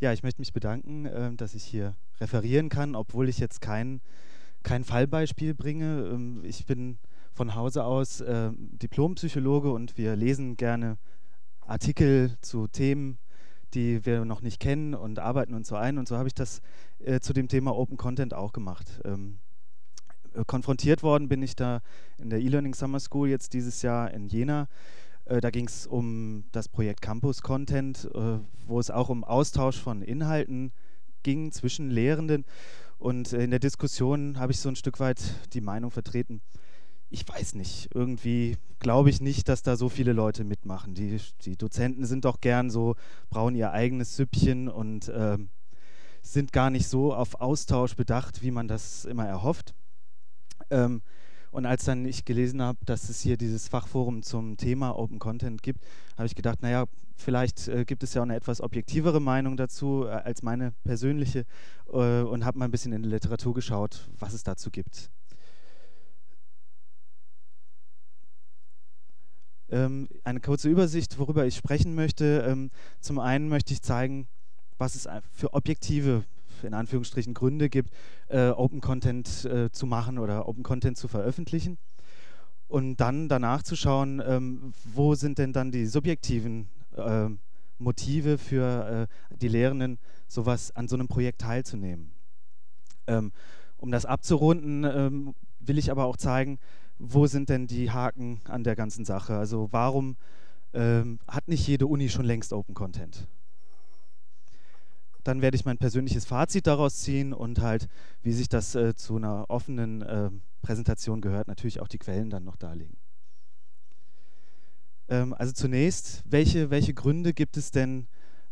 Ja, ich möchte mich bedanken, dass ich hier referieren kann, obwohl ich jetzt kein Fallbeispiel bringe. Ich bin von Hause aus Diplompsychologe und wir lesen gerne Artikel zu Themen, die wir noch nicht kennen und arbeiten uns so ein. Und so habe ich das zu dem Thema Open Content auch gemacht. Konfrontiert worden bin ich da in der E-Learning Summer School jetzt dieses Jahr in Jena. Da ging es um das Projekt Campus Content, wo es auch um Austausch von Inhalten ging zwischen Lehrenden. Und in der Diskussion habe ich so ein Stück weit die Meinung vertreten, ich weiß nicht, irgendwie glaube ich nicht, dass da so viele Leute mitmachen. Die Dozenten sind doch gern so, brauen ihr eigenes Süppchen und sind gar nicht so auf Austausch bedacht, wie man das immer erhofft. Ähm, und als dann ich gelesen habe, dass es hier dieses Fachforum zum Thema Open Content gibt, habe ich gedacht, naja, vielleicht gibt es ja auch eine etwas objektivere Meinung dazu als meine persönliche und habe mal ein bisschen in die Literatur geschaut, was es dazu gibt. Eine kurze Übersicht, worüber ich sprechen möchte. Zum einen möchte ich zeigen, was es für objektive, in Anführungsstrichen, Gründe gibt, Open Content zu machen oder Open Content zu veröffentlichen. Und dann danach zu schauen, wo sind denn dann die subjektiven Motive für die Lehrenden, sowas an so einem Projekt teilzunehmen. Um das abzurunden, will ich aber auch zeigen, wo sind denn die Haken an der ganzen Sache? Also warum hat nicht jede Uni schon längst Open Content? Dann werde ich mein persönliches Fazit daraus ziehen und halt, wie sich das zu einer offenen Präsentation gehört, natürlich auch die Quellen dann noch darlegen. Also zunächst, welche Gründe gibt es denn,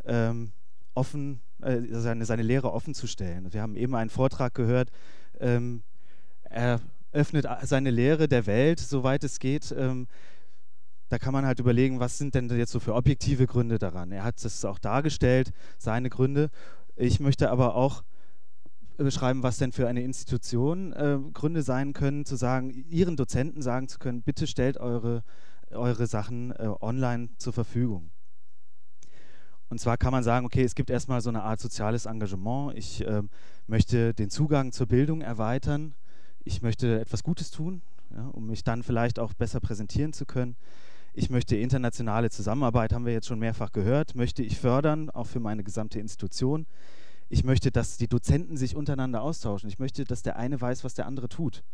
seine Lehre offen zu stellen? Wir haben eben einen Vortrag gehört, er öffnet seine Lehre der Welt, soweit es geht. Da kann man halt überlegen, was sind denn jetzt so für objektive Gründe daran? Er hat es auch dargestellt, seine Gründe. Ich möchte aber auch beschreiben, was denn für eine Institution Gründe sein können, zu sagen, ihren Dozenten sagen zu können, bitte stellt eure Sachen online zur Verfügung. Und zwar kann man sagen, okay, es gibt erstmal so eine Art soziales Engagement. Ich möchte den Zugang zur Bildung erweitern. Ich möchte etwas Gutes tun, ja, um mich dann vielleicht auch besser präsentieren zu können. Ich möchte internationale Zusammenarbeit, haben wir jetzt schon mehrfach gehört, möchte ich fördern, auch für meine gesamte Institution. Ich möchte, dass die Dozenten sich untereinander austauschen. Ich möchte, dass der eine weiß, was der andere tut.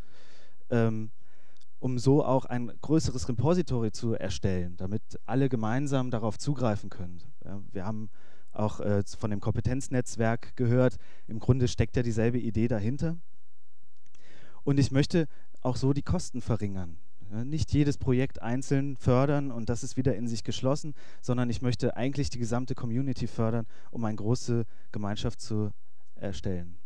Um so auch ein größeres Repository zu erstellen, damit alle gemeinsam darauf zugreifen können. Ja, wir haben auch von dem Kompetenznetzwerk gehört, im Grunde steckt ja dieselbe Idee dahinter. Und ich möchte auch so die Kosten verringern. Ja, nicht jedes Projekt einzeln fördern und das ist wieder in sich geschlossen, sondern ich möchte eigentlich die gesamte Community fördern, um eine große Gemeinschaft zu erstellen.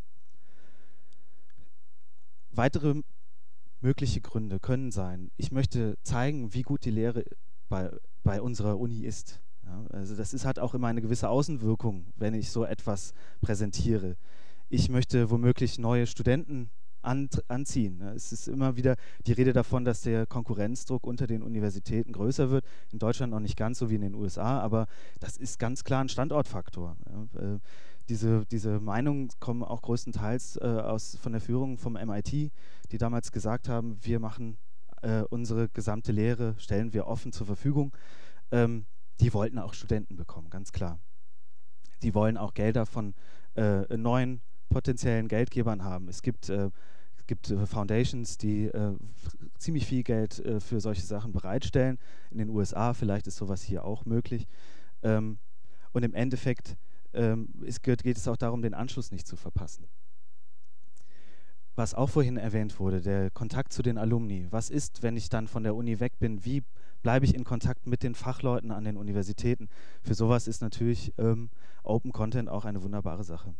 Weitere mögliche Gründe können sein, ich möchte zeigen, wie gut die Lehre bei unserer Uni ist. Ja, also das hat auch immer eine gewisse Außenwirkung, wenn ich so etwas präsentiere. Ich möchte womöglich neue Studenten anziehen. Ja, es ist immer wieder die Rede davon, dass der Konkurrenzdruck unter den Universitäten größer wird. In Deutschland noch nicht ganz so wie in den USA, aber das ist ganz klar ein Standortfaktor. Ja, diese Meinungen kommen auch größtenteils von der Führung vom MIT, die damals gesagt haben, wir machen unsere gesamte Lehre, stellen wir offen zur Verfügung. Die wollten auch Studenten bekommen, ganz klar. Die wollen auch Gelder von neuen potenziellen Geldgebern haben. Es gibt Foundations, die ziemlich viel Geld für solche Sachen bereitstellen. In den USA vielleicht ist sowas hier auch möglich. Und im Endeffekt geht es auch darum, den Anschluss nicht zu verpassen. Was auch vorhin erwähnt wurde, der Kontakt zu den Alumni. Was ist, wenn ich dann von der Uni weg bin? Wie bleibe ich in Kontakt mit den Fachleuten an den Universitäten? Für sowas ist natürlich Open Content auch eine wunderbare Sache.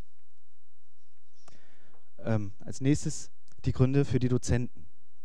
Als nächstes die Gründe für die Dozenten.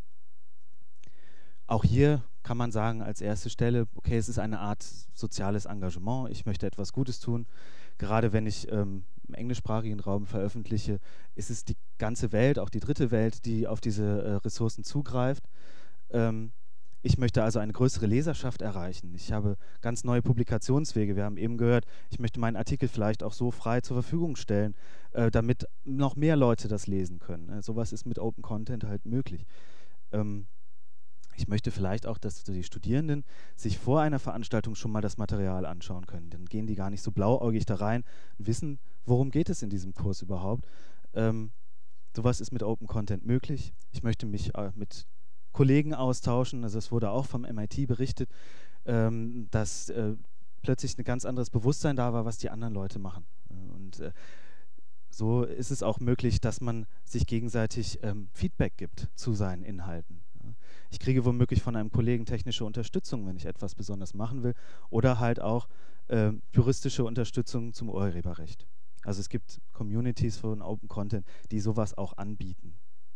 Auch hier kann man sagen, als erste Stelle, okay, es ist eine Art soziales Engagement, ich möchte etwas Gutes tun. Gerade wenn ich im englischsprachigen Raum veröffentliche, ist es die ganze Welt, auch die dritte Welt, die auf diese Ressourcen zugreift. Ich möchte also eine größere Leserschaft erreichen. Ich habe ganz neue Publikationswege. Wir haben eben gehört, ich möchte meinen Artikel vielleicht auch so frei zur Verfügung stellen, damit noch mehr Leute das lesen können. Sowas ist mit Open Content halt möglich. Ähm, Ich möchte vielleicht auch, dass die Studierenden sich vor einer Veranstaltung schon mal das Material anschauen können. Dann gehen die gar nicht so blauäugig da rein und wissen, worum geht es in diesem Kurs überhaupt. Ähm, Sowas ist mit Open Content möglich. Ich möchte mich mit Kollegen austauschen. Also es wurde auch vom MIT berichtet, dass plötzlich ein ganz anderes Bewusstsein da war, was die anderen Leute machen. Und so ist es auch möglich, dass man sich gegenseitig Feedback gibt zu seinen Inhalten. Ja. Ich kriege womöglich von einem Kollegen technische Unterstützung, wenn ich etwas besonders machen will, oder halt auch juristische Unterstützung zum Urheberrecht. Also es gibt Communities von Open Content, die sowas auch anbieten.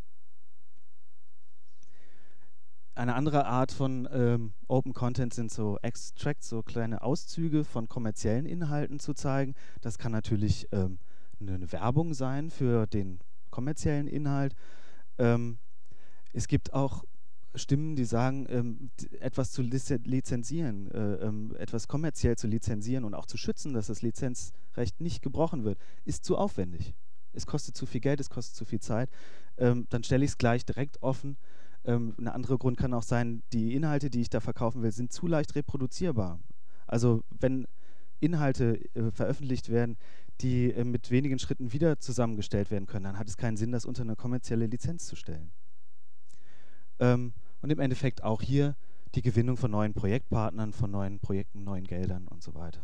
Eine andere Art von Open Content sind so Extracts, so kleine Auszüge von kommerziellen Inhalten zu zeigen. Das kann natürlich eine Werbung sein für den kommerziellen Inhalt. Ähm, Es gibt auch Stimmen, die sagen, etwas zu lizenzieren, etwas kommerziell zu lizenzieren und auch zu schützen, dass das Lizenzrecht nicht gebrochen wird, ist zu aufwendig. Es kostet zu viel Geld, es kostet zu viel Zeit. Dann stelle ich es gleich direkt offen. Ein anderer Grund kann auch sein, die Inhalte, die ich da verkaufen will, sind zu leicht reproduzierbar. Also wenn Inhalte veröffentlicht werden, die mit wenigen Schritten wieder zusammengestellt werden können, dann hat es keinen Sinn, das unter eine kommerzielle Lizenz zu stellen. Und im Endeffekt auch hier die Gewinnung von neuen Projektpartnern, von neuen Projekten, neuen Geldern und so weiter.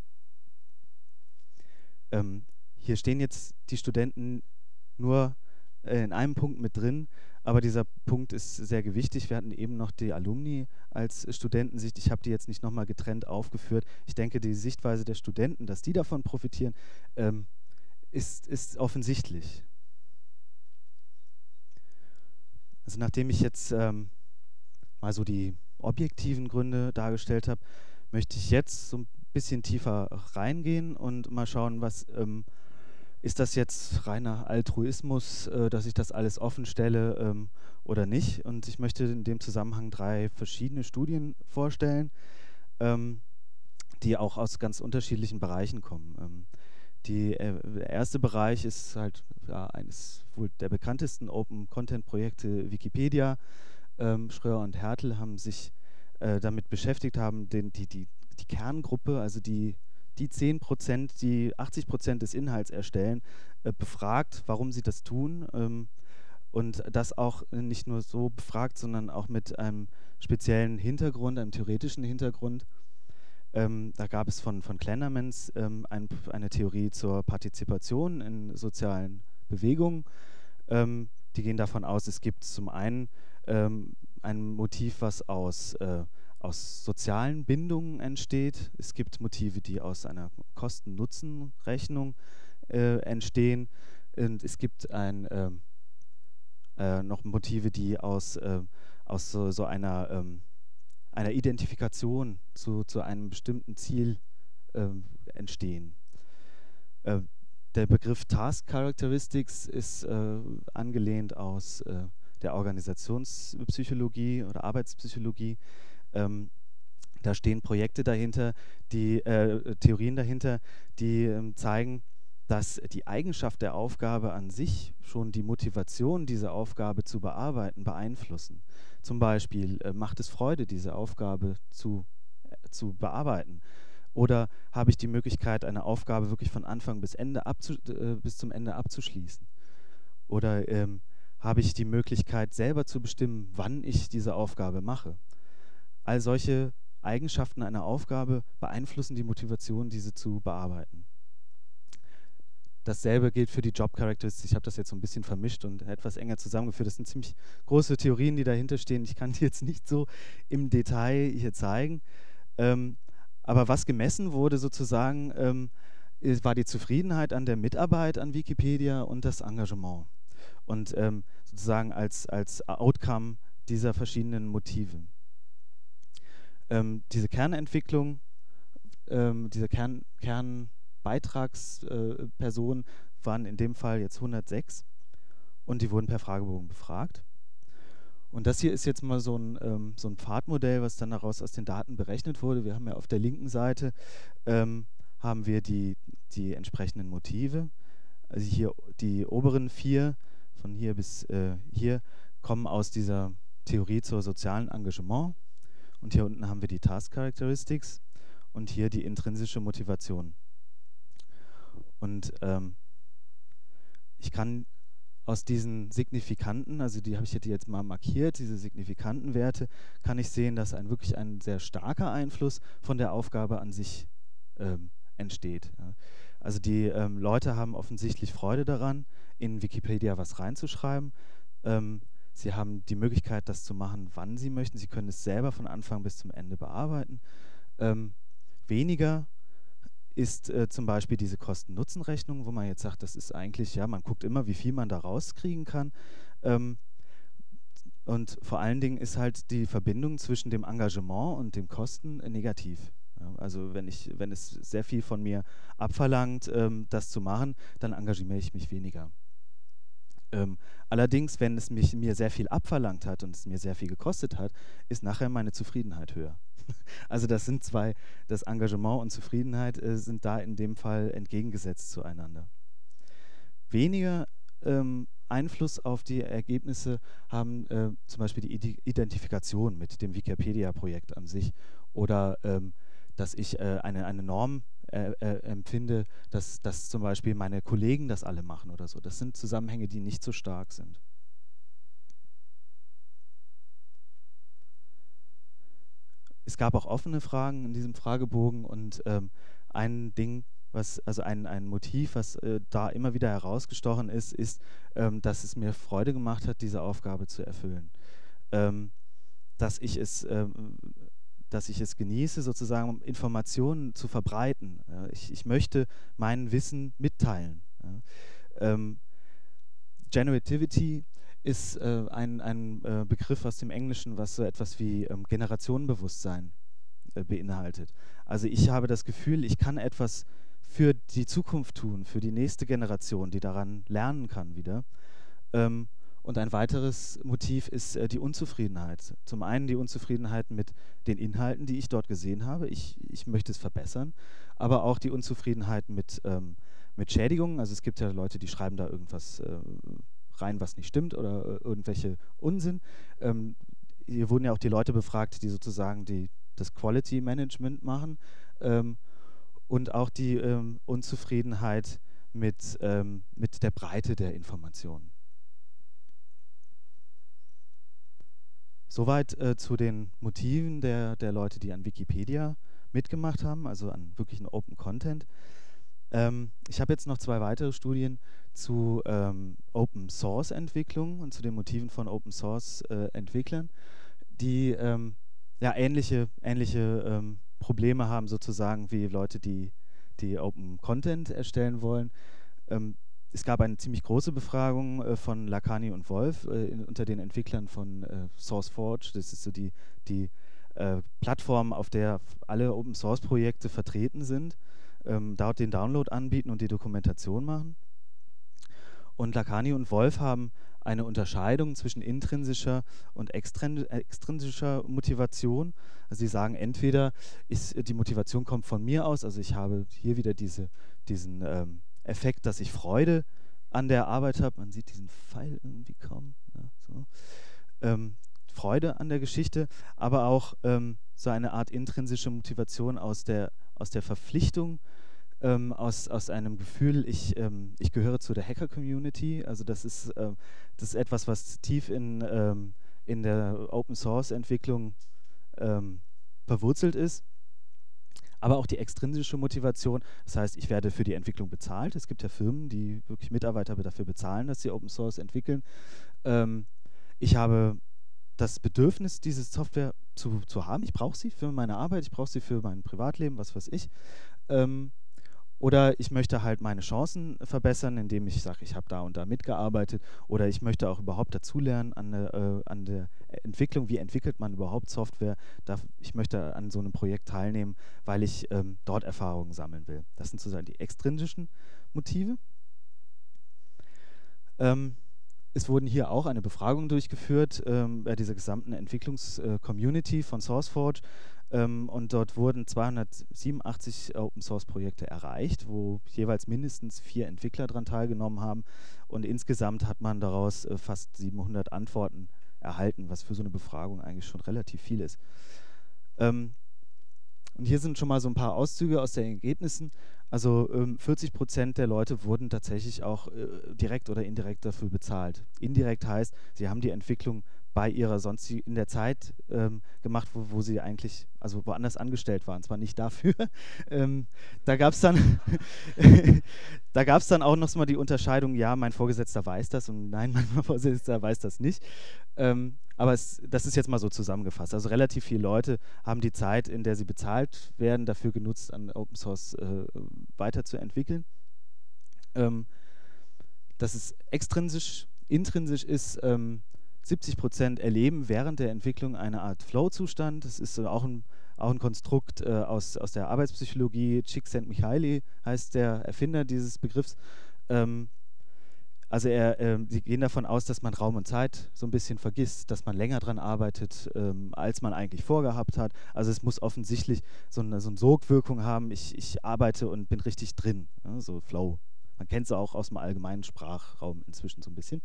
Hier stehen jetzt die Studenten nur in einem Punkt mit drin, aber dieser Punkt ist sehr gewichtig. Wir hatten eben noch die Alumni als Studentensicht. Ich habe die jetzt nicht nochmal getrennt aufgeführt. Ich denke, die Sichtweise der Studenten, dass die davon profitieren, ist offensichtlich. Also nachdem ich jetzt mal so die objektiven Gründe dargestellt habe, möchte ich jetzt so ein bisschen tiefer reingehen und mal schauen, was ist das jetzt reiner Altruismus, dass ich das alles offen stelle oder nicht. Und ich möchte in dem Zusammenhang 3 verschiedene Studien vorstellen, die auch aus ganz unterschiedlichen Bereichen kommen. Der erste Bereich ist halt ja, eines wohl der bekanntesten Open-Content-Projekte Wikipedia. Schröer und Hertel haben sich damit beschäftigt, haben die Kerngruppe, also die 10%, die 80% des Inhalts erstellen, befragt, warum sie das tun. Und das auch nicht nur so befragt, sondern auch mit einem speziellen Hintergrund, einem theoretischen Hintergrund. Da gab es von Clendermans eine Theorie zur Partizipation in sozialen Bewegungen. Die gehen davon aus, es gibt zum einen ein Motiv, was aus sozialen Bindungen entsteht. Es gibt Motive, die aus einer Kosten-Nutzen-Rechnung entstehen. Und es gibt noch Motive, die aus so einer Identifikation zu einem bestimmten Ziel entstehen. Der Begriff Task Characteristics ist angelehnt aus der Organisationspsychologie oder Arbeitspsychologie. Da stehen Projekte dahinter, Theorien dahinter, die zeigen, dass die Eigenschaft der Aufgabe an sich schon die Motivation, diese Aufgabe zu bearbeiten, beeinflussen. Zum Beispiel macht es Freude, diese Aufgabe zu bearbeiten? Oder habe ich die Möglichkeit, eine Aufgabe wirklich von Anfang bis zum Ende abzuschließen? Oder habe ich die Möglichkeit, selber zu bestimmen, wann ich diese Aufgabe mache? All solche Eigenschaften einer Aufgabe beeinflussen die Motivation, diese zu bearbeiten. Dasselbe gilt für die Job Characteristics. Ich habe das jetzt so ein bisschen vermischt und etwas enger zusammengeführt. Das sind ziemlich große Theorien, die dahinter stehen. Ich kann die jetzt nicht so im Detail hier zeigen. Aber was gemessen wurde sozusagen, war die Zufriedenheit an der Mitarbeit an Wikipedia und das Engagement. Und sozusagen als Outcome dieser verschiedenen Motive. Diese Kernentwicklung, diese Kernbeitragspersonen waren in dem Fall jetzt 106 und die wurden per Fragebogen befragt. Und das hier ist jetzt mal so ein Pfadmodell, was dann daraus aus den Daten berechnet wurde. Wir haben ja auf der linken Seite haben wir die entsprechenden Motive. Also hier die oberen 4, von hier bis hier, kommen aus dieser Theorie zur sozialen Engagement. Und hier unten haben wir die Task Characteristics und hier die intrinsische Motivation. Und ich kann aus diesen signifikanten, also die habe ich jetzt mal markiert, diese signifikanten Werte, kann ich sehen, dass wirklich ein sehr starker Einfluss von der Aufgabe an sich entsteht. Ja. Also die Leute haben offensichtlich Freude daran, in Wikipedia was reinzuschreiben. Sie haben die Möglichkeit, das zu machen, wann sie möchten. Sie können es selber von Anfang bis zum Ende bearbeiten. Weniger ist zum Beispiel diese Kosten-Nutzen-Rechnung, wo man jetzt sagt, das ist eigentlich, ja, man guckt immer, wie viel man da rauskriegen kann. Und vor allen Dingen ist halt die Verbindung zwischen dem Engagement und dem Kosten negativ. Ja, also wenn es sehr viel von mir abverlangt, das zu machen, dann engagiere ich mich weniger. Allerdings, wenn es mir sehr viel abverlangt hat und es mir sehr viel gekostet hat, ist nachher meine Zufriedenheit höher. Also das sind das Engagement und Zufriedenheit sind da in dem Fall entgegengesetzt zueinander. Weniger Einfluss auf die Ergebnisse haben zum Beispiel die Identifikation mit dem Wikipedia-Projekt an sich oder dass ich eine Norm empfinde, dass zum Beispiel meine Kollegen das alle machen oder so. Das sind Zusammenhänge, die nicht so stark sind. Es gab auch offene Fragen in diesem Fragebogen und ein Ding, also ein Motiv, was da immer wieder herausgestochen ist, dass es mir Freude gemacht hat, diese Aufgabe zu erfüllen. Ähm, dass ich es genieße, sozusagen um Informationen zu verbreiten. Ja, ich möchte mein Wissen mitteilen. Ja. Generativity ist ein Begriff aus dem Englischen, was so etwas wie Generationenbewusstsein beinhaltet. Also ich habe das Gefühl, ich kann etwas für die Zukunft tun, für die nächste Generation, die daran lernen kann wieder. Und ein weiteres Motiv ist die Unzufriedenheit. Zum einen die Unzufriedenheit mit den Inhalten, die ich dort gesehen habe. Ich möchte es verbessern, aber auch die Unzufriedenheit mit Schädigungen. Also es gibt ja Leute, die schreiben da irgendwas rein, was nicht stimmt oder irgendwelche Unsinn. Hier wurden ja auch die Leute befragt, die sozusagen das Quality Management machen und auch die Unzufriedenheit mit der Breite der Informationen. Soweit zu den Motiven der Leute, die an Wikipedia mitgemacht haben, also an wirklichen Open Content. Ich habe jetzt noch 2 weitere Studien zu Open Source Entwicklung und zu den Motiven von Open Source Entwicklern, die ja ähnliche Probleme haben sozusagen wie Leute, die Open Content erstellen wollen. Es gab eine ziemlich große Befragung von Lakhani und Wolf unter den Entwicklern von SourceForge. Das ist so die Plattform, auf der alle Open-Source-Projekte vertreten sind, dort den Download anbieten und die Dokumentation machen. Und Lakhani und Wolf haben eine Unterscheidung zwischen intrinsischer und extrinsischer Motivation. Also sie sagen, entweder die Motivation kommt von mir aus, also ich habe hier wieder diesen Effekt, dass ich Freude an der Arbeit habe. Man sieht diesen Pfeil irgendwie kaum. Ja, so. Freude an der Geschichte, aber auch so eine Art intrinsische Motivation aus der Verpflichtung, aus einem Gefühl, ich gehöre zu der Hacker-Community. Also das ist etwas, was tief in der Open-Source-Entwicklung verwurzelt ist. Aber auch die extrinsische Motivation, das heißt, ich werde für die Entwicklung bezahlt. Es gibt ja Firmen, die wirklich Mitarbeiter dafür bezahlen, dass sie Open Source entwickeln. Ich habe das Bedürfnis, diese Software zu haben. Ich brauche sie für meine Arbeit, ich brauche sie für mein Privatleben, was weiß ich. Oder ich möchte halt meine Chancen verbessern, indem ich sage, ich habe da und da mitgearbeitet. Oder ich möchte auch überhaupt dazulernen an der Entwicklung. Wie entwickelt man überhaupt Software? Ich möchte an so einem Projekt teilnehmen, weil ich dort Erfahrungen sammeln will. Das sind sozusagen die extrinsischen Motive. Es wurden hier auch eine Befragung durchgeführt bei dieser gesamten Entwicklungs-Community von SourceForge, und dort wurden 287 Open-Source-Projekte erreicht, wo jeweils mindestens 4 Entwickler daran teilgenommen haben, und insgesamt hat man daraus fast 700 Antworten erhalten, was für so eine Befragung eigentlich schon relativ viel ist. Und hier sind schon mal so ein paar Auszüge aus den Ergebnissen. Also 40% der Leute wurden tatsächlich auch direkt oder indirekt dafür bezahlt. Indirekt heißt, sie haben die Entwicklung bei ihrer sonstigen in der Zeit gemacht, wo sie eigentlich, also woanders angestellt waren, zwar nicht dafür. Da gab es dann, da gab es dann auch noch mal die Unterscheidung, ja, mein Vorgesetzter weiß das und nein, mein Vorgesetzter weiß das nicht. Aber das ist jetzt mal so zusammengefasst. Also relativ viele Leute haben die Zeit, in der sie bezahlt werden, dafür genutzt, an Open Source weiterzuentwickeln. Das ist extrinsisch. Intrinsisch ist 70% erleben während der Entwicklung eine Art Flow-Zustand. Das ist auch ein Konstrukt aus der Arbeitspsychologie. Csikszentmihalyi heißt der Erfinder dieses Begriffs. Also sie gehen davon aus, dass man Raum und Zeit so ein bisschen vergisst, dass man länger dran arbeitet, als man eigentlich vorgehabt hat. Also es muss offensichtlich so eine Sogwirkung haben. Ich arbeite und bin richtig drin, ja, so Flow. Man kennt es auch aus dem allgemeinen Sprachraum inzwischen so ein bisschen.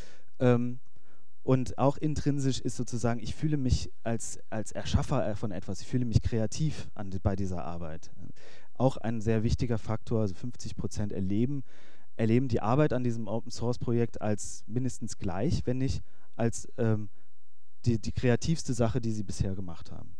Und auch intrinsisch ist sozusagen, ich fühle mich als Erschaffer von etwas, ich fühle mich kreativ bei dieser Arbeit. Auch ein sehr wichtiger Faktor, also 50% erleben die Arbeit an diesem Open-Source-Projekt als mindestens gleich, wenn nicht als die kreativste Sache, die sie bisher gemacht haben.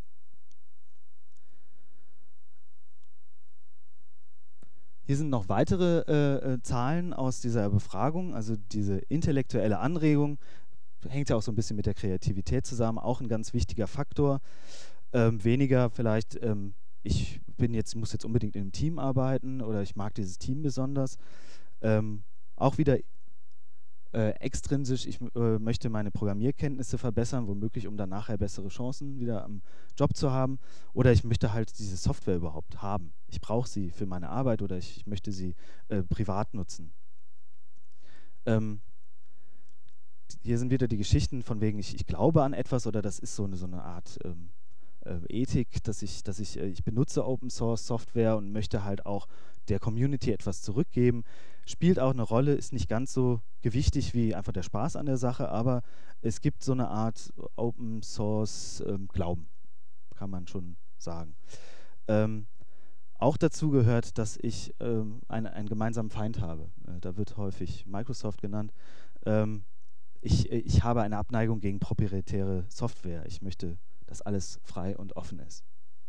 Hier sind noch weitere Zahlen aus dieser Befragung, also diese intellektuelle Anregung, hängt ja auch so ein bisschen mit der Kreativität zusammen, auch ein ganz wichtiger Faktor. Weniger vielleicht, muss jetzt unbedingt in einem Team arbeiten oder ich mag dieses Team besonders. Auch wieder extrinsisch, ich möchte meine Programmierkenntnisse verbessern, womöglich, um dann nachher bessere Chancen wieder am Job zu haben. Oder ich möchte halt diese Software überhaupt haben. Ich brauche sie für meine Arbeit oder ich möchte sie privat nutzen. Hier sind wieder die Geschichten von wegen, ich glaube an etwas oder das ist so eine Art Ethik, dass ich benutze Open Source Software und möchte halt auch der Community etwas zurückgeben. Spielt auch eine Rolle, ist nicht ganz so gewichtig wie einfach der Spaß an der Sache, aber es gibt so eine Art Open Source Glauben, kann man schon sagen. Auch dazu gehört, dass ich einen gemeinsamen Feind habe. Da wird häufig Microsoft genannt. Ich habe eine Abneigung gegen proprietäre Software. Ich möchte, dass alles frei und offen ist.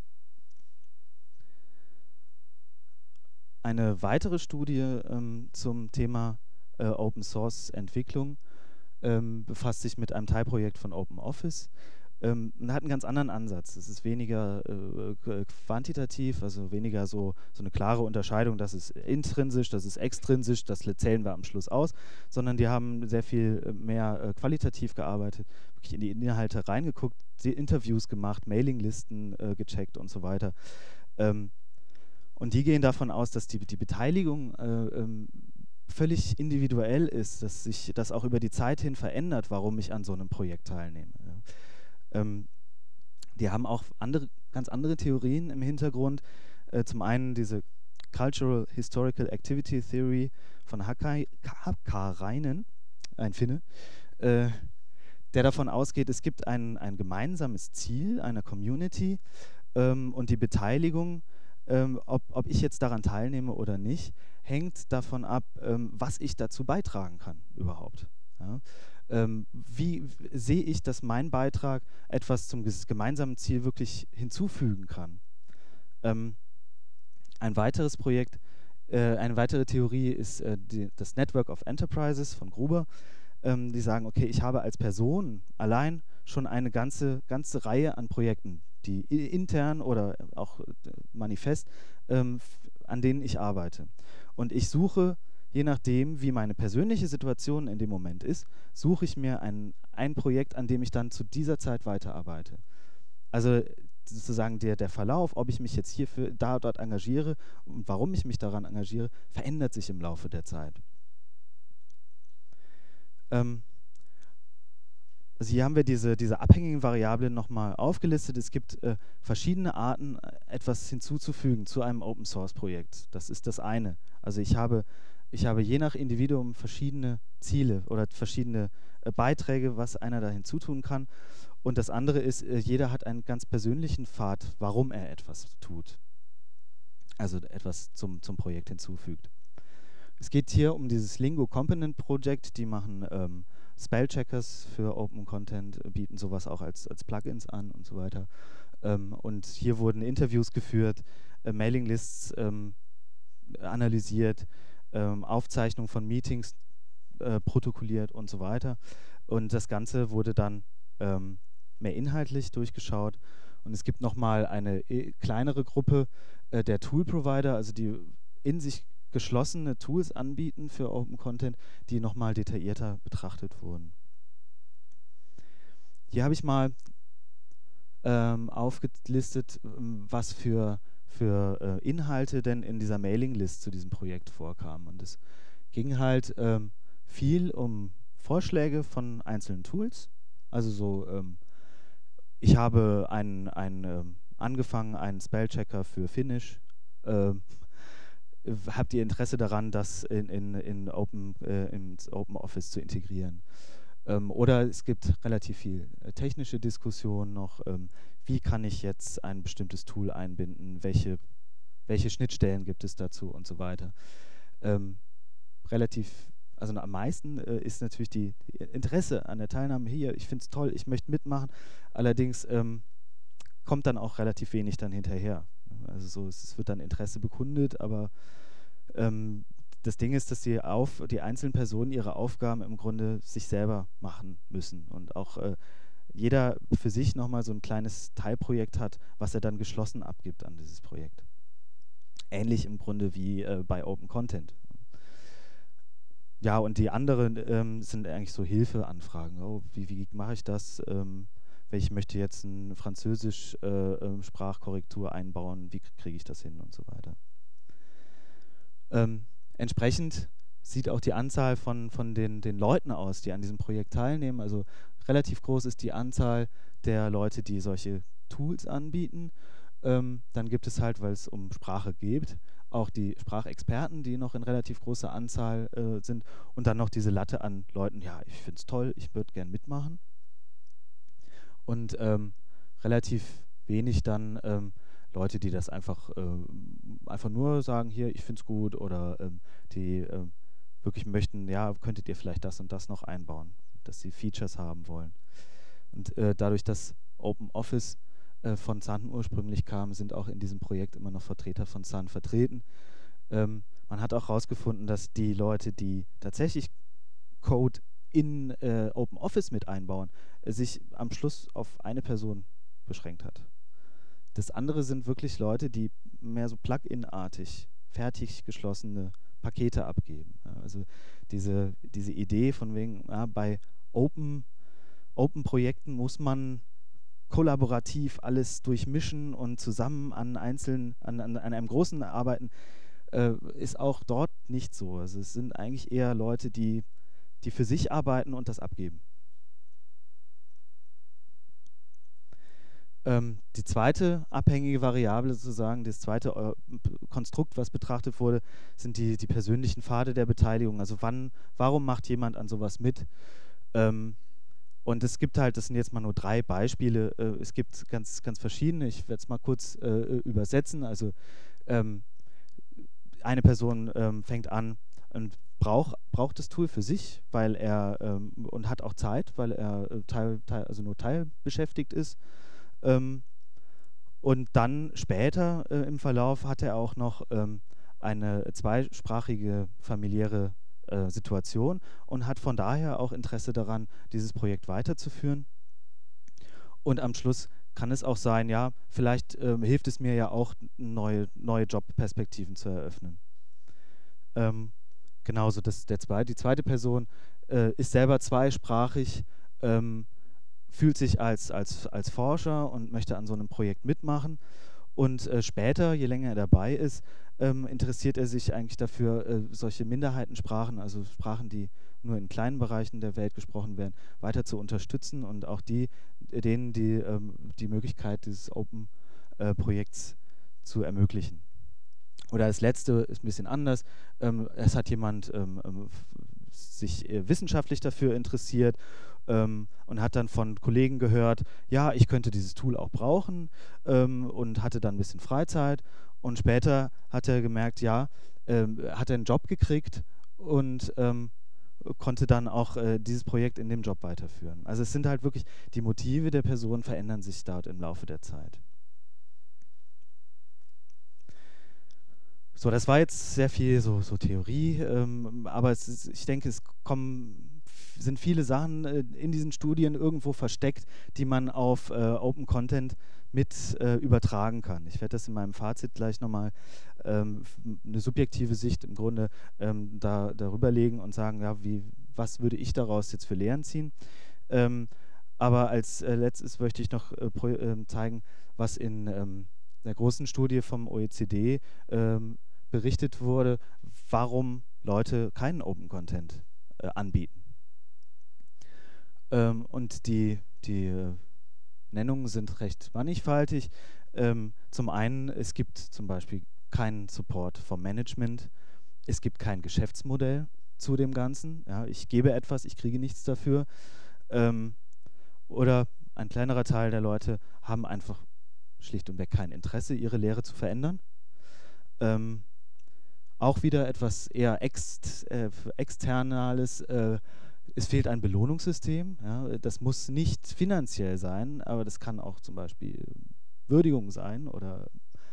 Eine weitere Studie zum Thema Open Source Entwicklung befasst sich mit einem Teilprojekt von OpenOffice. Und hat einen ganz anderen Ansatz. Es ist weniger quantitativ, also weniger so eine klare Unterscheidung, das ist intrinsisch, das ist extrinsisch, das zählen wir am Schluss aus, sondern die haben sehr viel mehr qualitativ gearbeitet, wirklich in die Inhalte reingeguckt, Interviews gemacht, Mailinglisten gecheckt und so weiter. Und die gehen davon aus, dass die Beteiligung völlig individuell ist, dass sich das auch über die Zeit hin verändert, warum ich an so einem Projekt teilnehme. Die haben auch ganz andere Theorien im Hintergrund. Zum einen diese Cultural Historical Activity Theory von Hakkarainen, ein Finne, der davon ausgeht, es gibt ein gemeinsames Ziel einer Community und die Beteiligung, ob ich jetzt daran teilnehme oder nicht, hängt davon ab, was ich dazu beitragen kann überhaupt. Ja? Wie sehe ich, dass mein Beitrag etwas zum gemeinsamen Ziel wirklich hinzufügen kann? Ein weiteres Projekt, eine weitere Theorie ist das Network of Enterprises von Gruber. Die sagen, okay, ich habe als Person allein schon eine ganze Reihe an Projekten, die intern oder auch manifest, an denen ich arbeite. Und ich suche, je nachdem, wie meine persönliche Situation in dem Moment ist, suche ich mir ein Projekt, an dem ich dann zu dieser Zeit weiterarbeite. Also sozusagen der Verlauf, ob ich mich jetzt hierfür dort engagiere und warum ich mich daran engagiere, verändert sich im Laufe der Zeit. Ähm, also hier haben wir diese abhängigen Variablen nochmal aufgelistet. Es gibt verschiedene Arten, etwas hinzuzufügen zu einem Open-Source-Projekt. Das ist das eine. Also ich habe je nach Individuum verschiedene Ziele oder verschiedene Beiträge, was einer da hinzutun kann. Und das andere ist, jeder hat einen ganz persönlichen Pfad, warum er etwas tut. Also etwas zum Projekt hinzufügt. Es geht hier um dieses Lingo Component Project. Die machen Spellcheckers für Open Content, bieten sowas auch als Plugins an und so weiter. Und hier wurden Interviews geführt, Mailinglists analysiert, Aufzeichnung von Meetings protokolliert und so weiter. Und das Ganze wurde dann mehr inhaltlich durchgeschaut. Und es gibt nochmal eine kleinere Gruppe der Tool-Provider, also die in sich geschlossene Tools anbieten für Open Content, die nochmal detaillierter betrachtet wurden. Hier habe ich mal aufgelistet, was für Inhalte denn in dieser Mailinglist zu diesem Projekt vorkamen. Und es ging halt viel um Vorschläge von einzelnen Tools. Also so, ich habe angefangen, einen Spellchecker für Finnish. Habt ihr Interesse daran, das ins Open Office zu integrieren? Oder es gibt relativ viel technische Diskussion noch. Wie kann ich jetzt ein bestimmtes Tool einbinden? Welche Schnittstellen gibt es dazu und so weiter? Also am meisten ist natürlich die Interesse an der Teilnahme hier. Ich finde es toll, ich möchte mitmachen. Allerdings kommt dann auch relativ wenig dann hinterher. Also so, es wird dann Interesse bekundet, aber das Ding ist, dass die einzelnen Personen ihre Aufgaben im Grunde sich selber machen müssen und auch jeder für sich nochmal so ein kleines Teilprojekt hat, was er dann geschlossen abgibt an dieses Projekt. Ähnlich im Grunde wie bei Open Content. Ja, und die anderen sind eigentlich so Hilfeanfragen. Oh, wie mache ich das? Ich möchte jetzt eine Französisch-Sprachkorrektur einbauen, wie kriege ich das hin und so weiter. Entsprechend sieht auch die Anzahl von den Leuten aus, die an diesem Projekt teilnehmen. Also relativ groß ist die Anzahl der Leute, die solche Tools anbieten. Dann gibt es halt, weil es um Sprache geht, auch die Sprachexperten, die noch in relativ großer Anzahl sind. Und dann noch diese Latte an Leuten, ja, ich finde es toll, ich würde gern mitmachen. Und relativ wenig dann Leute, die das einfach nur sagen, hier, ich finde es gut, oder die wirklich möchten, ja, könntet ihr vielleicht das und das noch einbauen, dass sie Features haben wollen. Und dadurch, dass Open Office von Sun ursprünglich kam, sind auch in diesem Projekt immer noch Vertreter von Sun vertreten. Man hat auch herausgefunden, dass die Leute, die tatsächlich Code in Open Office mit einbauen, sich am Schluss auf eine Person beschränkt hat. Das andere sind wirklich Leute, die mehr so Plugin-artig fertig geschlossene Pakete abgeben. Ja, also diese Idee von wegen, ja, bei Open-Projekten muss man kollaborativ alles durchmischen und zusammen an einem großen arbeiten, ist auch dort nicht so. Also es sind eigentlich eher Leute, die für sich arbeiten und das abgeben. Die zweite abhängige Variable sozusagen, das zweite Konstrukt, was betrachtet wurde, sind die persönlichen Pfade der Beteiligung. Also warum macht jemand an sowas mit? Und es gibt halt, das sind jetzt mal nur 3 Beispiele, es gibt ganz verschiedene, ich werde es mal kurz übersetzen. Also eine Person fängt an und braucht das Tool für sich, weil er und hat auch Zeit, weil er also nur teilbeschäftigt ist. Und dann später im Verlauf hat er auch noch eine zweisprachige familiäre Situation und hat von daher auch Interesse daran, dieses Projekt weiterzuführen. Und am Schluss kann es auch sein, ja, vielleicht hilft es mir ja auch, neue Jobperspektiven zu eröffnen. Genauso die zweite Person ist selber zweisprachig, fühlt sich als Forscher und möchte an so einem Projekt mitmachen. Und später, je länger er dabei ist, interessiert er sich eigentlich dafür, solche Minderheitensprachen, also Sprachen, die nur in kleinen Bereichen der Welt gesprochen werden, weiter zu unterstützen und auch denen die Möglichkeit dieses Open-Projekts zu ermöglichen. Oder das letzte ist ein bisschen anders. Es hat jemand sich wissenschaftlich dafür interessiert und hat dann von Kollegen gehört, ja, ich könnte dieses Tool auch brauchen und hatte dann ein bisschen Freizeit. Und später hat er gemerkt, ja, hat er einen Job gekriegt und konnte dann auch dieses Projekt in dem Job weiterführen. Also es sind halt wirklich, die Motive der Person verändern sich dort im Laufe der Zeit. So, das war jetzt sehr viel so Theorie, aber ich denke, sind viele Sachen in diesen Studien irgendwo versteckt, die man auf Open Content mit übertragen kann. Ich werde das in meinem Fazit gleich nochmal eine subjektive Sicht im Grunde darüber legen und sagen, ja, was würde ich daraus jetzt für Lehren ziehen. Aber als letztes möchte ich noch zeigen, was in der großen Studie vom OECD berichtet wurde, warum Leute keinen Open Content anbieten. Und die Nennungen sind recht mannigfaltig. Zum einen, es gibt zum Beispiel keinen Support vom Management, es gibt kein Geschäftsmodell zu dem Ganzen. Ja, ich gebe etwas, ich kriege nichts dafür. Oder ein kleinerer Teil der Leute haben einfach schlicht und weg kein Interesse, ihre Lehre zu verändern. Auch wieder etwas eher Externales. Es fehlt ein Belohnungssystem. Ja, das muss nicht finanziell sein, aber das kann auch zum Beispiel Würdigung sein oder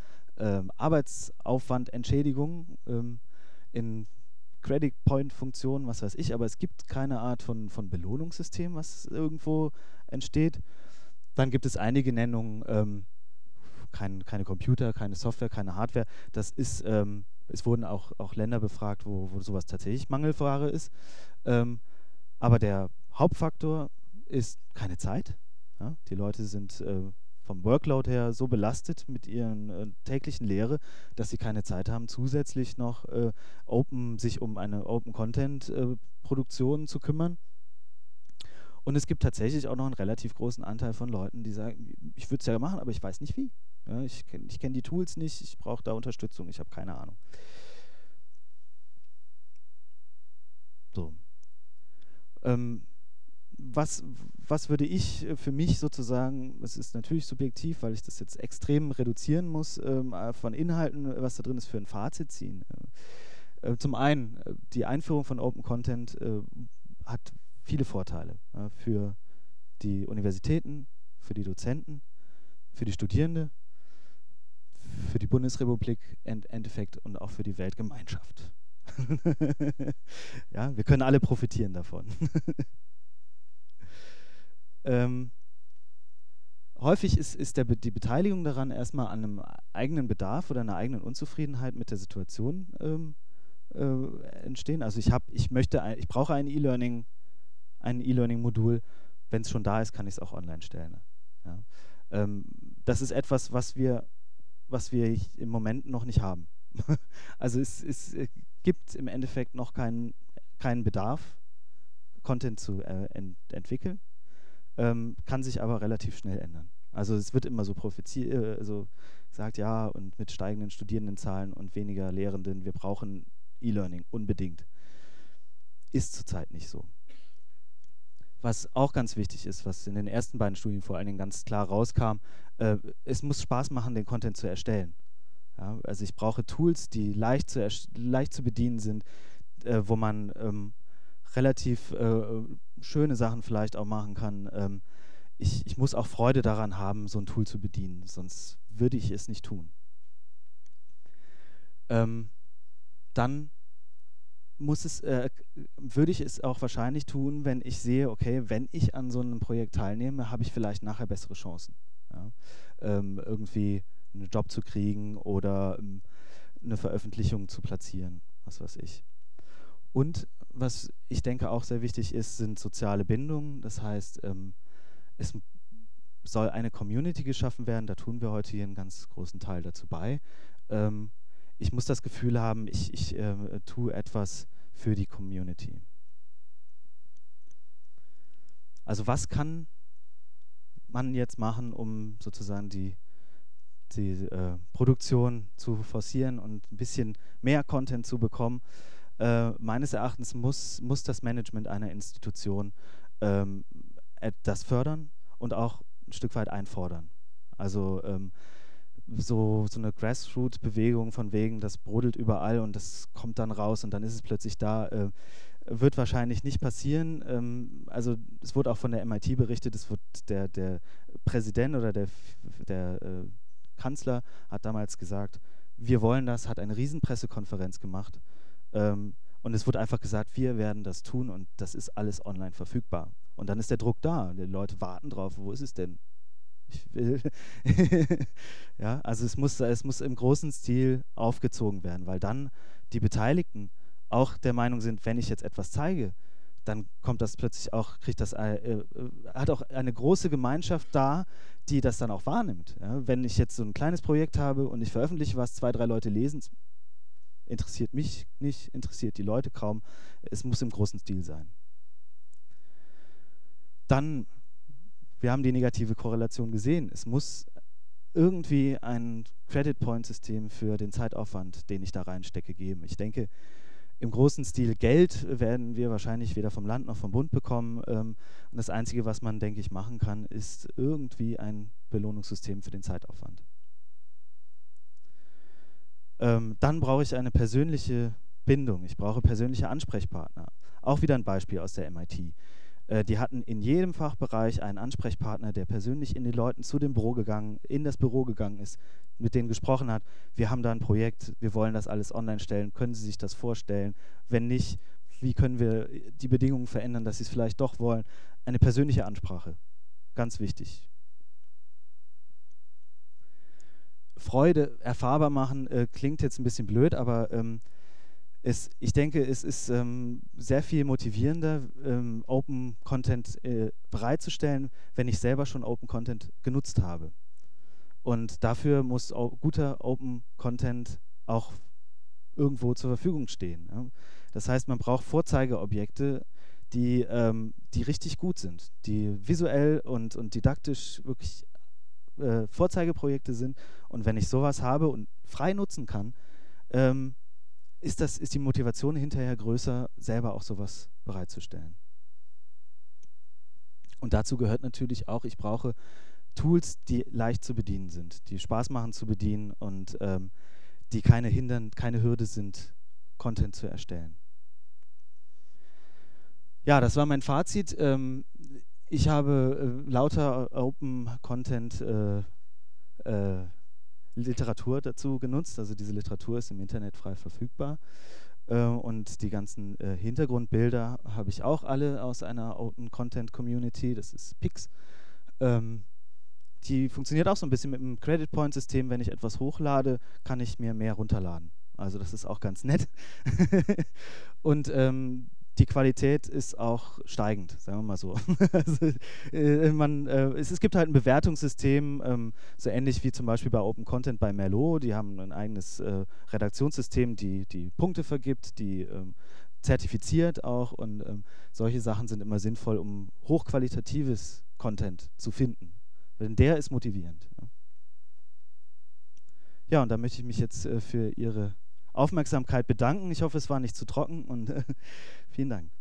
Arbeitsaufwandentschädigung in Credit Point Funktionen, was weiß ich, aber es gibt keine Art von Belohnungssystem, was irgendwo entsteht. Dann gibt es einige Nennungen, keine Computer, keine Software, keine Hardware. Das ist, es wurden auch Länder befragt, wo sowas tatsächlich Mangelware ist. Aber der Hauptfaktor ist keine Zeit. Ja? Die Leute sind vom Workload her so belastet mit ihren täglichen Lehre, dass sie keine Zeit haben, zusätzlich noch sich um eine Open-Content-Produktion zu kümmern. Und es gibt tatsächlich auch noch einen relativ großen Anteil von Leuten, die sagen, ich würde es ja machen, aber ich weiß nicht wie. Ja, ich kenn die Tools nicht, ich brauche da Unterstützung, ich habe keine Ahnung. So. Was würde ich für mich sozusagen, es ist natürlich subjektiv, weil ich das jetzt extrem reduzieren muss, von Inhalten, was da drin ist, für ein Fazit ziehen. Zum einen, die Einführung von Open Content hat viele Vorteile für die Universitäten, für die Dozenten, für die Studierende, für die Bundesrepublik im Endeffekt und auch für die Weltgemeinschaft. Ja, wir können alle profitieren davon. Häufig ist die Beteiligung daran erstmal an einem eigenen Bedarf oder einer eigenen Unzufriedenheit mit der Situation entstehen. Also ich brauche ein E-Learning-Modul. Wenn es schon da ist, kann ich es auch online stellen. Ja. Das ist etwas, was wir im Moment noch nicht haben. Also es gibt im Endeffekt noch keinen Bedarf, Content zu entwickeln, kann sich aber relativ schnell ändern. Also es wird immer so gesagt, ja, und mit steigenden Studierendenzahlen und weniger Lehrenden, wir brauchen E-Learning unbedingt. Ist zurzeit nicht so. Was auch ganz wichtig ist, was in den ersten beiden Studien vor allen Dingen ganz klar rauskam, es muss Spaß machen, den Content zu erstellen. Ja, also ich brauche Tools, die leicht zu bedienen sind, wo man relativ schöne Sachen vielleicht auch machen kann. Ich muss auch Freude daran haben, so ein Tool zu bedienen, sonst würde ich es nicht tun. Dann würde ich es auch wahrscheinlich tun, wenn ich sehe, okay, wenn ich an so einem Projekt teilnehme, habe ich vielleicht nachher bessere Chancen. Ja? Irgendwie einen Job zu kriegen oder eine Veröffentlichung zu platzieren, was weiß ich. Und was ich denke auch sehr wichtig ist, sind soziale Bindungen. Das heißt, es soll eine Community geschaffen werden, da tun wir heute hier einen ganz großen Teil dazu bei, ich muss das Gefühl haben, ich tue etwas für die Community. Also was kann man jetzt machen, um sozusagen die Produktion zu forcieren und ein bisschen mehr Content zu bekommen? Meines Erachtens muss das Management einer Institution das fördern und auch ein Stück weit einfordern. Also so eine Grassroot-Bewegung von wegen, das brodelt überall und das kommt dann raus und dann ist es plötzlich da, wird wahrscheinlich nicht passieren. Also es wurde auch von der MIT berichtet, es wird der Präsident oder der Kanzler hat damals gesagt, wir wollen das, hat eine riesen Pressekonferenz gemacht und es wurde einfach gesagt, wir werden das tun und das ist alles online verfügbar. Und dann ist der Druck da, die Leute warten drauf, wo ist es denn? Ich will. Ja, also es muss im großen Stil aufgezogen werden, weil dann die Beteiligten auch der Meinung sind, wenn ich jetzt etwas zeige, dann kommt das plötzlich auch, hat auch eine große Gemeinschaft da, die das dann auch wahrnimmt. Ja? Wenn ich jetzt so ein kleines Projekt habe und ich veröffentliche was, 2, 3 Leute lesen, interessiert mich nicht, interessiert die Leute kaum. Es muss im großen Stil sein. Dann, wir haben die negative Korrelation gesehen. Es muss irgendwie ein Credit-Point-System für den Zeitaufwand, den ich da reinstecke, geben. Ich denke, im großen Stil Geld werden wir wahrscheinlich weder vom Land noch vom Bund bekommen. Und das Einzige, was man, denke ich, machen kann, ist irgendwie ein Belohnungssystem für den Zeitaufwand. Dann brauche ich eine persönliche Bindung. Ich brauche persönliche Ansprechpartner. Auch wieder ein Beispiel aus der MIT. Die hatten in jedem Fachbereich einen Ansprechpartner, der persönlich in in das Büro gegangen ist, mit denen gesprochen hat, wir haben da ein Projekt, wir wollen das alles online stellen, können Sie sich das vorstellen? Wenn nicht, wie können wir die Bedingungen verändern, dass Sie es vielleicht doch wollen? Eine persönliche Ansprache, ganz wichtig. Freude erfahrbar machen klingt jetzt ein bisschen blöd, aber ich denke, es ist sehr viel motivierender, Open Content bereitzustellen, wenn ich selber schon Open Content genutzt habe. Und dafür muss guter Open Content auch irgendwo zur Verfügung stehen. Ja. Das heißt, man braucht Vorzeigeobjekte, die richtig gut sind, die visuell und didaktisch wirklich Vorzeigeprojekte sind. Und wenn ich sowas habe und frei nutzen kann, ist die Motivation hinterher größer, selber auch sowas bereitzustellen. Und dazu gehört natürlich auch, ich brauche Tools, die leicht zu bedienen sind, die Spaß machen zu bedienen und die keine Hürde sind, Content zu erstellen. Ja, das war mein Fazit. Ich habe lauter Open Content Literatur dazu genutzt. Also diese Literatur ist im Internet frei verfügbar. Und die ganzen Hintergrundbilder habe ich auch alle aus einer Open Content Community. Das ist Pix. Die funktioniert auch so ein bisschen mit dem Credit Point System. Wenn ich etwas hochlade, kann ich mir mehr runterladen. Also das ist auch ganz nett. Und die Qualität ist auch steigend, sagen wir mal so. Also, es gibt halt ein Bewertungssystem, so ähnlich wie zum Beispiel bei Open Content bei Merlot. Die haben ein eigenes Redaktionssystem, die Punkte vergibt, die zertifiziert auch. Und solche Sachen sind immer sinnvoll, um hochqualitatives Content zu finden. Denn der ist motivierend. Ja, und da möchte ich mich jetzt für Ihre Aufmerksamkeit bedanken. Ich hoffe, es war nicht zu trocken und vielen Dank.